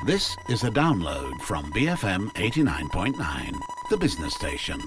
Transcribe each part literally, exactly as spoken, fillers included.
This is a download from B F M eighty-nine point nine, the business station.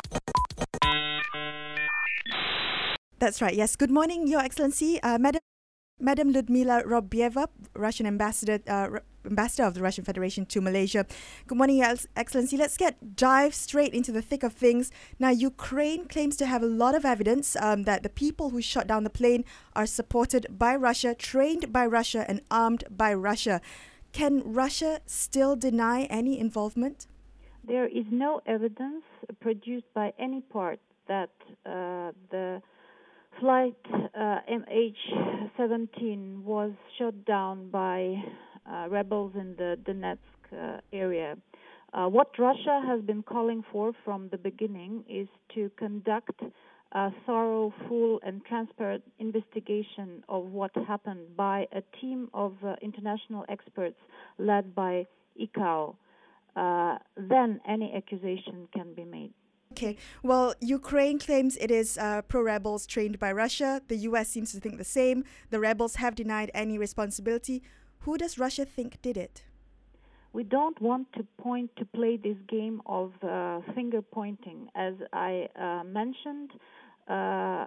That's right, yes. Good morning, Your Excellency. Uh, Madam Madam Lyudmila Robieva, Russian ambassador, uh, ambassador of the Russian Federation to Malaysia. Good morning, Your Excellency. Let's get dive straight into the thick of things. Now, Ukraine claims to have a lot of evidence um, that the people who shot down the plane are supported by Russia, trained by Russia, and armed by Russia. Can Russia still deny any involvement? There is no evidence produced by any part that uh, the flight uh, M H seventeen was shot down by uh, rebels in the Donetsk uh, area. Uh, what Russia has been calling for from the beginning is to conduct a thorough, full, and transparent investigation of what happened by a team of uh, international experts led by I C A O. Uh, then any accusation can be made. Okay. Well, Ukraine claims it is uh, pro-rebels trained by Russia. The U S seems to think the same. The rebels have denied any responsibility. Who does Russia think did it? We don't want to point to play this game of uh, finger pointing. As I uh, mentioned, uh,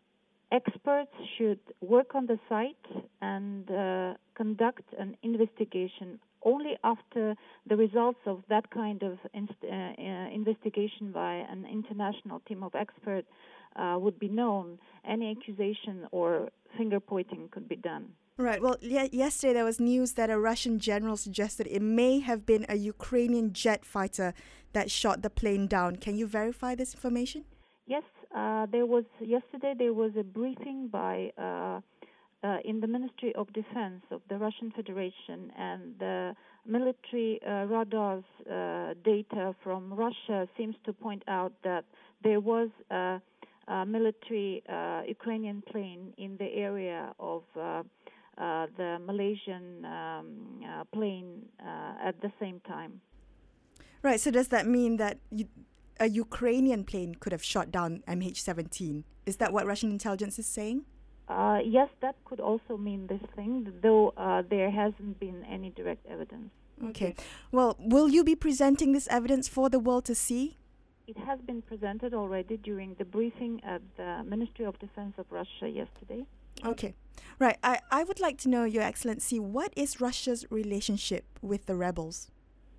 experts should work on the site and uh, conduct an investigation. Only after the results of that kind of inst- uh, uh, investigation by an international team of experts uh, would be known, any accusation or finger pointing could be done. Right. Well, ye- yesterday there was news that a Russian general suggested it may have been a Ukrainian jet fighter that shot the plane down. Can you verify this information? Yes. Uh, there was yesterday there was a briefing by uh, uh, in the Ministry of Defense of the Russian Federation, and the military uh, radars uh, data from Russia seems to point out that there was a, a military uh, Ukrainian plane in the area of uh, uh, the Malaysian um, uh, plane uh, at the same time. Right. So does that mean that you, a Ukrainian plane could have shot down M H seventeen? Is that what Russian intelligence is saying? Uh, yes, that could also mean this thing, though uh, there hasn't been any direct evidence. Okay. Well, will you be presenting this evidence for the world to see? It has been presented already during the briefing at the Ministry of Defense of Russia yesterday. Okay. Right. I, I would like to know, Your Excellency, what is Russia's relationship with the rebels?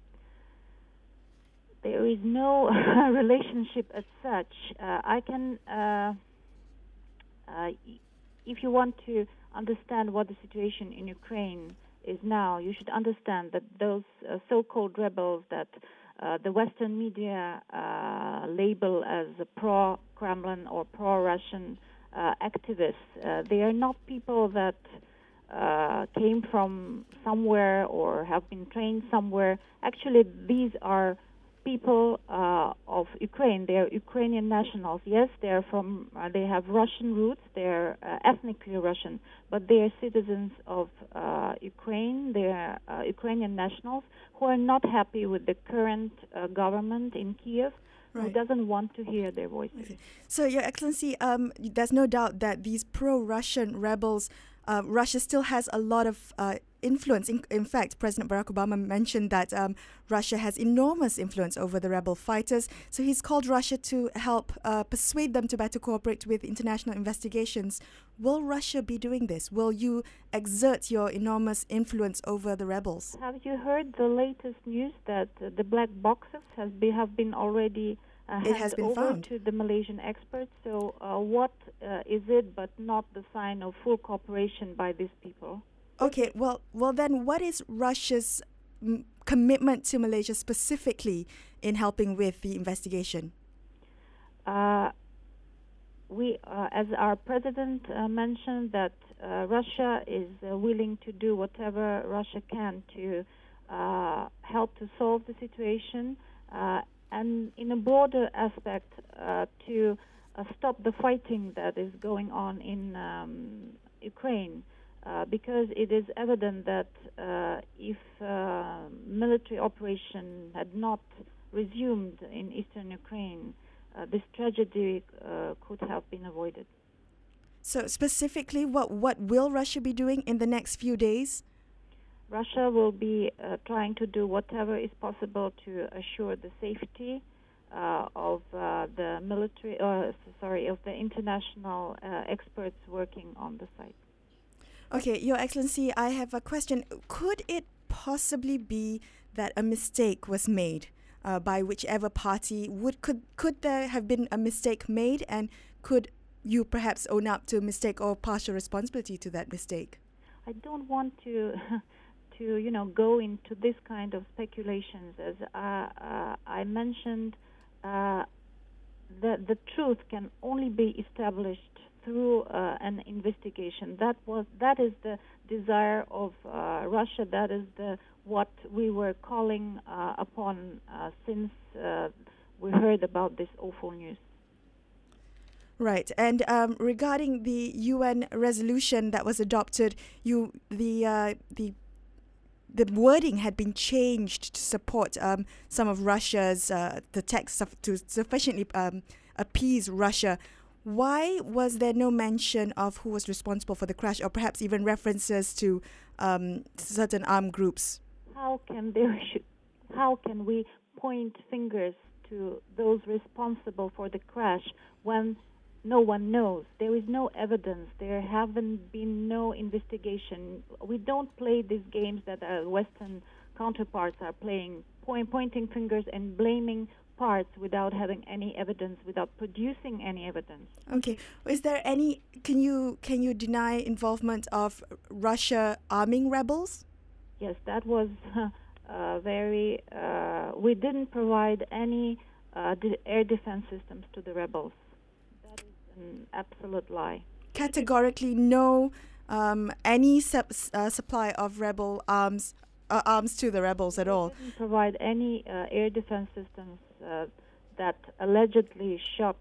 There is no relationship as such. Uh, I can... Uh, uh, If you want to understand what the situation in Ukraine is now, you should understand that those uh, so-called rebels that uh, the Western media uh, label as pro-Kremlin or pro-Russian uh, activists, uh, they are not people that uh, came from somewhere or have been trained somewhere. Actually, these are people uh, of Ukraine. They are Ukrainian nationals. Yes, they are from. Uh, they have Russian roots. They are uh, ethnically Russian, but they are citizens of uh, Ukraine. They are uh, Ukrainian nationals who are not happy with the current uh, government in Kiev, Right. who doesn't want to hear their voices. Okay. So, Your Excellency, um, there's no doubt that these pro-Russian rebels, uh, Russia still has a lot of uh, influence. In, in fact, President Barack Obama mentioned that um, Russia has enormous influence over the rebel fighters. So he's called Russia to help uh, persuade them to better cooperate with international investigations. Will Russia be doing this? Will you exert your enormous influence over the rebels? Have you heard the latest news that uh, the black boxes has be, have been already uh, It handed has been over found. to the Malaysian experts? So uh, what uh, is it but not the sign of full cooperation by these people? Okay, well, well then, what is Russia's m- commitment to Malaysia specifically in helping with the investigation? Uh, we, uh, as our president uh, mentioned, that uh, Russia is uh, willing to do whatever Russia can to uh, help to solve the situation, uh, and in a broader aspect, uh, to uh, stop the fighting that is going on in um, Ukraine. Uh, because it is evident that uh, if uh, military operation had not resumed in eastern Ukraine, uh, this tragedy uh, could have been avoided. So specifically, what, what will Russia be doing in the next few days? Russia will be uh, trying to do whatever is possible to assure the safety uh, of uh, the military, uh, sorry, of the international uh, experts working on the site. Okay, Your Excellency, I have a question. Could it possibly be that a mistake was made uh, by whichever party? Would could could there have been a mistake made, and could you perhaps own up to a mistake or partial responsibility to that mistake? I don't want to, to you know, go into this kind of speculations. As uh, uh, I mentioned, uh, the the truth can only be established through uh, an investigation. That was that is the desire of uh, Russia. That is the what we were calling uh, upon uh, since uh, we heard about this awful news. Right, and um, regarding the U N resolution that was adopted, you the uh, the the wording had been changed to support um, some of Russia's uh, the text of, to sufficiently um, appease Russia. Why was there no mention of who was responsible for the crash, or perhaps even references to um, certain armed groups? How can there should, how can we point fingers to those responsible for the crash when no one knows? There is no evidence. There haven't been no investigation. We don't play these games that our Western counterparts are playing, point, pointing fingers and blaming parts without having any evidence, without producing any evidence. Okay. Is there any? Can you can you deny involvement of Russia arming rebels? Yes, that was uh, very. Uh, we didn't provide any uh, de- air defense systems to the rebels. That is an absolute lie. Categorically, no um, any sub- uh, supply of rebel arms uh, arms to the rebels at all. We didn't provide any uh, air defense systems uh, that allegedly shot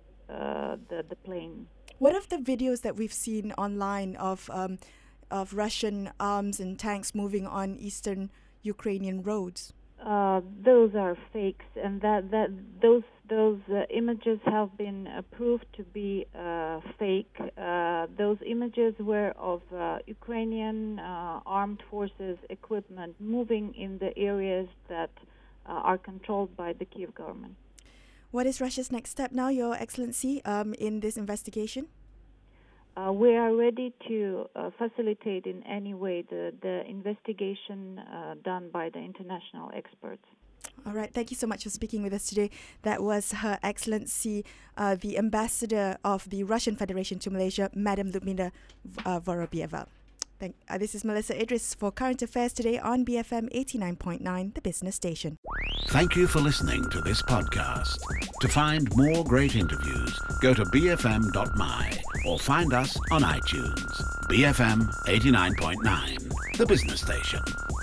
uh, the the plane. What of the videos that we've seen online of um, of Russian arms and tanks moving on eastern Ukrainian roads? Uh, those are fakes, and that, that those those uh, images have been uh, proved to be uh, fake. Uh, those images were of uh, Ukrainian uh, armed forces equipment moving in the areas that uh, are controlled by the Kiev government. What is Russia's next step now, Your Excellency, um, in this investigation? Uh, we are ready to uh, facilitate in any way the, the investigation uh, done by the international experts. All right. Thank you so much for speaking with us today. That was Her Excellency, uh, the Ambassador of the Russian Federation to Malaysia, Madam Ludmila uh, Vorobyeva. Thank, uh, this is Melissa Idris for Current Affairs today on B F M eighty-nine point nine, the business station. Thank you for listening to this podcast. To find more great interviews, go to b f m dot m y or find us on iTunes. B F M eighty-nine point nine, the business station.